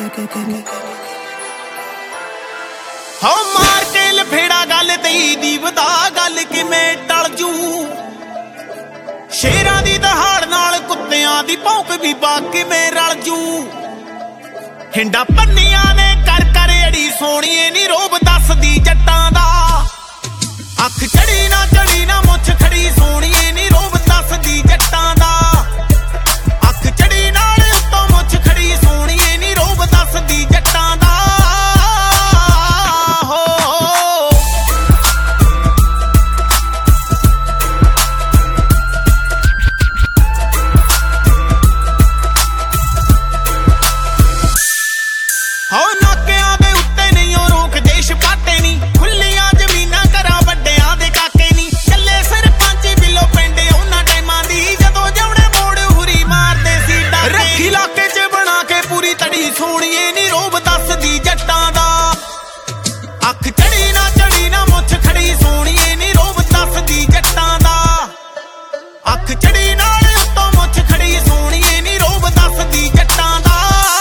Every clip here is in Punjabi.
ਹੋ ਮਾਰ ਕੇ ਲਫੇੜਾ ਗੱਲ ਤੇਈ ਦੀ ਵਧਾ ਗੱਲ ਕਿਵੇਂ ਟਲ ਜੂ। ਸ਼ੇਰਾਂ ਦੀ ਦਹਾੜ ਨਾਲ ਕੁੱਤਿਆਂ ਦੀ ਭੌਂਕ ਵੀ ਬਾ ਕਿਵੇਂ ਰਲ ਜੂ। ਹਿੰਡਾ ਪੰਨੀਆਂ ਨੇ ਕਰ ਕਰ ਅੜੀ ਸੋਹਣੀਏ ਨੀ ਰੋਬ ਦੱਸਦੀ ਜੱਟਾਂ ਦਾ। ਅੱਖ ਚੜੀ ਨਾ ਮੁੱਛ ਖੜੀ ਸੋਹਣੀਏ ਨੀ ਰੋਬ ਦੱਸਦੀ ਜੱਟਾਂ ਦਾ। ਅੱਖ ਚੜੀ ਨਾਲ ਉੱਤੋਂ ਮੁੱਛ ਖੜੀ ਸੋਹਣੀਏ ਨੀ ਰੋਬ ਦੱਸਦੀ ਜੱਟਾਂ ਦਾ। ਹੋ ਨਾਕਿਆਂ ਦੇ ਉੱਤੇ ਨਹੀਂ ਉਹ ਰੋਕ ਦੇਸ਼ ਪਾਟੇ ਨੀ। ਖੁੱਲੀਆਂ ਜ਼ਮੀਨਾਂ ਘਰਾਂ ਵੱਡਿਆਂ ਦੇ ਕਾਕੇ ਨੀ। ਚੱਲੇ ਸਰਪੰਚ ਬਿੱਲੋ ਪਿੰਡ ਉਹਨਾਂ ਟਾਈਮਾਂ ਦੀ ਜਦੋਂ ਜਵਣੇ ਮੋੜ ਹੁਰੀ ਮਾਰਦੇ ਸੀ ਡਾਕੇ। ਰੱਖੀ ਇਲਾਕੇ 'ਚ ਬਣਾ ਕੇ ਪੂਰੀ ਤੜੀ ਸੋਹਣੀਏ ਨੀ ਰੋਬ ਦੱਸਦੀ ਜੱਟਾਂ ਦਾ। ਅੱਖ ਚੜੀ ਨਾ ਮੁੱਛ ਖੜੀ ਸੋਹਣੀਏ ਨੀ ਰੋਬ ਦੱਸਦੀ ਜੱਟਾਂ ਦਾ। ਅੱਖ ਚੜੀ ਨਾਲ ਉੱਤੋਂ ਮੁੱਛ ਖੜੀ ਸੋਹਣੀਏ ਨੀ ਰੋਬ ਦੱਸਦੀ ਜੱਟਾਂ ਦਾ।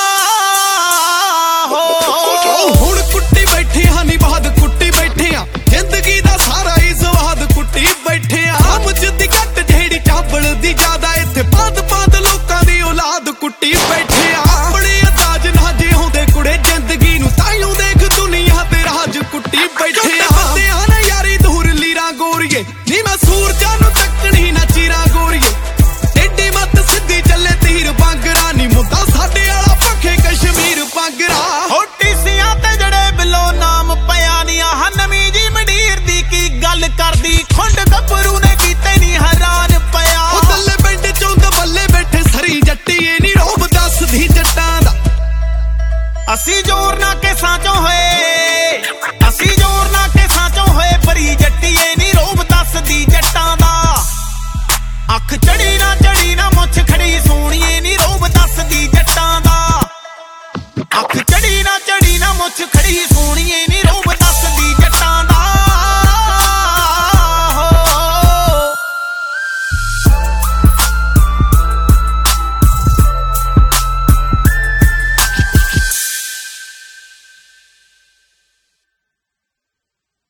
ਹੁਣ ਕੁੱਟੀ ਬੈਠੇ ਹਾਂ ਨੀ ਬਾਦ ਕੁੱਟੀ ਬੈਠੇ ਆ। ਜ਼ਿੰਦਗੀ ਦਾ ਸਾਰਾ ਹੀ ਸਵਾਦ ਕੁੱਟੀ ਬੈਠੇ ਆ। ਮੁੱਝ ਦੀ ਘੱਟ ਜਿਹੜੀ ਚਾਵਲ ਦੀ ਜ਼ਿਆਦਾ ਇੱਥੇ ਬਾਦ ਲੋਕਾਂ ਦੀ ਔਲਾਦ ਕੁੱਟੀ ਬੈਠੇ ਆ। ਬੜੇ ਅੰਦਾਜ਼ ਨਾਲ ਜਿਉਂਦੇ ਕੁੜੇ ਜ਼ਿੰਦਗੀ ਨੂੰ ਤਾਈਓ ਦੇਖ ਦੁਨੀਆ ਤੇ ਰਾਜ ਕੁੱਟੀ ਬੈਠੇ ਆ। ਬੰਦਿਆਂ ਨੇ ਯਾਰੀ ਦੂਰ ਲੀਰਾਂ ਗੋਰੀਏ ਨੀ